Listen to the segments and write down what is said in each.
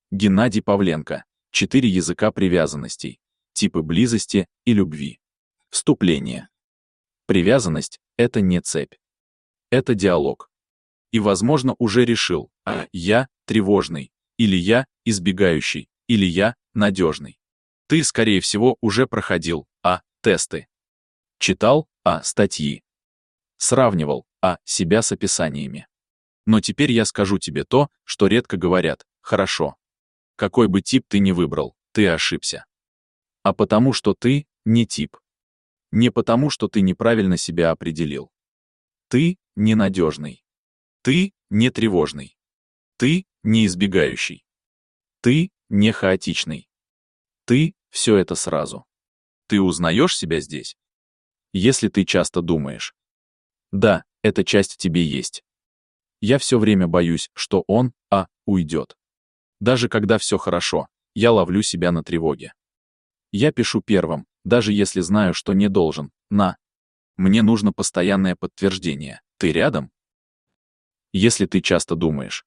Геннадий Павленко. 4 языка привязанностей. Типы близости и любви. Вступление. Привязанность — это не цепь. Это диалог. И, возможно, уже решил, я тревожный, или я избегающий, или я надежный. Ты, скорее всего, уже проходил тесты. Читал статьи. Сравнивал себя с описаниями. Но теперь я скажу тебе то, что редко говорят: хорошо. Какой бы тип ты ни выбрал, ты ошибся. А потому что ты не тип. Не потому что ты неправильно себя определил. Ты ненадежный. Ты не тревожный. Ты не избегающий. Ты не хаотичный. Ты все это сразу. Ты узнаешь себя здесь? Если ты часто думаешь: да, эта часть в тебе есть. Я все время боюсь, что он уйдет. Даже когда все хорошо, я ловлю себя на тревоге. Я пишу первым, даже если знаю, что не должен. Мне нужно постоянное подтверждение. Ты рядом? Если ты часто думаешь: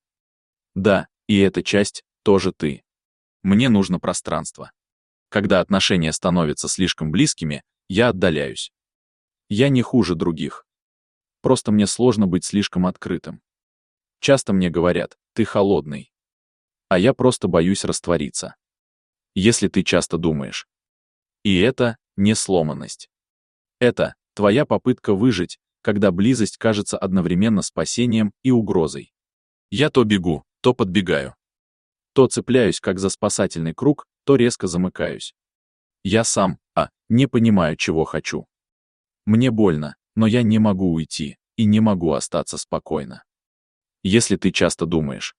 да, и эта часть тоже ты. Мне нужно пространство. Когда отношения становятся слишком близкими, я отдаляюсь. Я не хуже других. Просто мне сложно быть слишком открытым. Часто мне говорят: ты холодный. А я просто боюсь раствориться. Если ты часто думаешь. И это не сломанность. Это твоя попытка выжить, когда близость кажется одновременно спасением и угрозой. Я то бегу, то подбегаю. То цепляюсь как за спасательный круг, то резко замыкаюсь. Я сам, не понимаю, чего хочу. Мне больно, но я не могу уйти и не могу остаться спокойно. Если ты часто думаешь.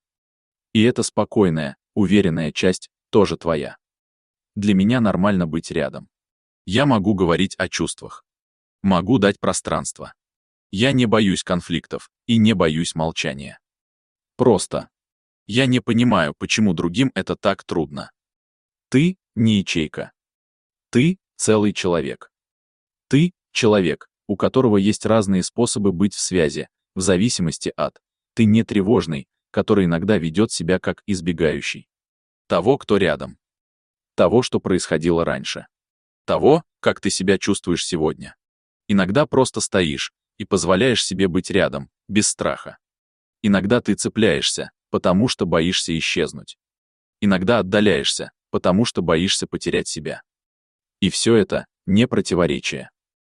И эта спокойная, уверенная часть тоже твоя. Для меня нормально быть рядом. Я могу говорить о чувствах. Могу дать пространство. Я не боюсь конфликтов и не боюсь молчания. Просто. Я не понимаю, почему другим это так трудно. Ты не ячейка. Ты целый человек. Ты человек, у которого есть разные способы быть в связи, в зависимости от. Ты не тревожный, который иногда ведет себя как избегающий. Того, кто рядом. Того, что происходило раньше. Того, как ты себя чувствуешь сегодня. Иногда просто стоишь и позволяешь себе быть рядом, без страха. Иногда ты цепляешься, потому что боишься исчезнуть. Иногда отдаляешься, потому что боишься потерять себя. И все это не противоречие.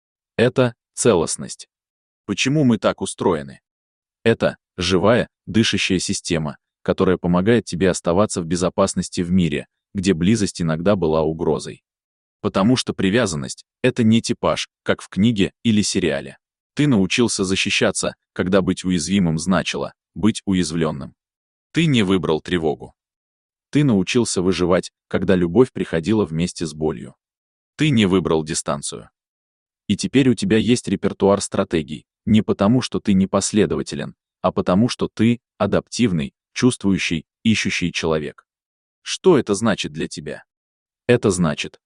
Это целостность. Почему мы так устроены? Это живая, дышащая система, которая помогает тебе оставаться в безопасности в мире, где близость иногда была угрозой. Потому что привязанность — это не типаж, как в книге или сериале. Ты научился защищаться, когда быть уязвимым значило быть уязвленным. Ты не выбрал тревогу. Ты научился выживать, когда любовь приходила вместе с болью. Ты не выбрал дистанцию. И теперь у тебя есть репертуар стратегий, не потому что ты непоследователен, а потому что ты адаптивный, чувствующий, ищущий человек. Что это значит для тебя? Это значит: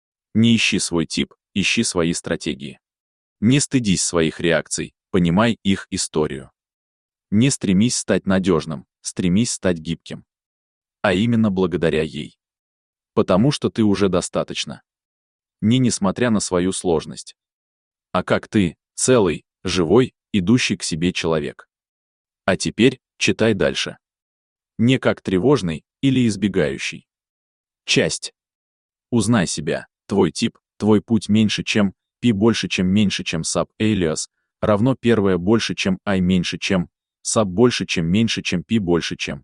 не ищи свой тип, ищи свои стратегии. Не стыдись своих реакций, понимай их историю. Не стремись стать надежным, стремись стать гибким. А именно благодаря ей. Потому что ты уже достаточно. Не несмотря на свою сложность. А как ты, целый, живой, идущий к себе человек. А теперь читай дальше. Не как тревожный или избегающий. Часть. Узнай себя, твой тип, твой путь меньше, чем P больше, чем меньше, чем sub alias, равно первое больше, чем I меньше, чем sub больше, чем меньше, чем P больше, чем.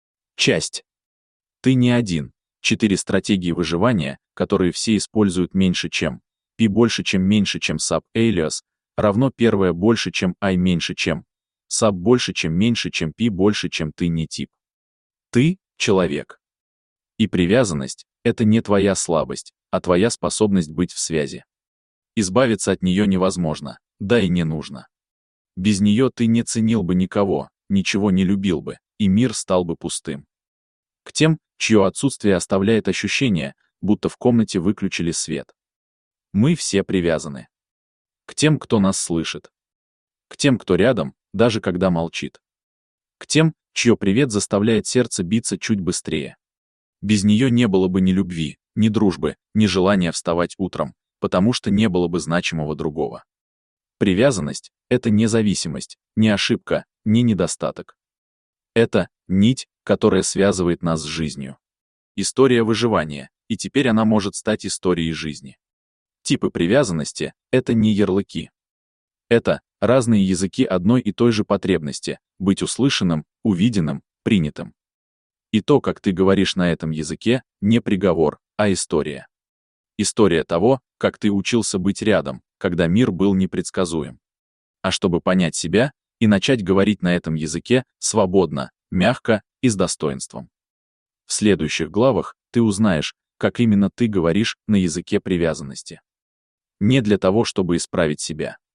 Часть. Ты не один. 4 стратегии выживания, которые все используют меньше, чем P больше, чем меньше, чем sub alias, равно первое больше, чем I меньше, чем sub больше, чем меньше, чем P больше, чем ты не тип. Ты — человек. И привязанность — это не твоя слабость, а твоя способность быть в связи. Избавиться от нее невозможно, да и не нужно. Без нее ты не ценил бы никого, ничего не любил бы, и мир стал бы пустым. К тем, чье отсутствие оставляет ощущение, будто в комнате выключили свет. Мы все привязаны. К тем, кто нас слышит. К тем, кто рядом, даже когда молчит. К тем, чье привет заставляет сердце биться чуть быстрее. Без нее не было бы ни любви, ни дружбы, ни желания вставать утром, потому что не было бы значимого другого. Привязанность — это не зависимость, не ошибка, не недостаток. Это нить, которая связывает нас с жизнью. История выживания, и теперь она может стать историей жизни. Типы привязанности — это не ярлыки. Это разные языки одной и той же потребности — быть услышанным, увиденным, принятым. И то, как ты говоришь на этом языке, не приговор, а история. История того, как ты учился быть рядом, когда мир был непредсказуем. А чтобы понять себя и начать говорить на этом языке свободно, мягко и с достоинством. В следующих главах ты узнаешь, как именно ты говоришь на языке привязанности. Не для того, чтобы исправить себя,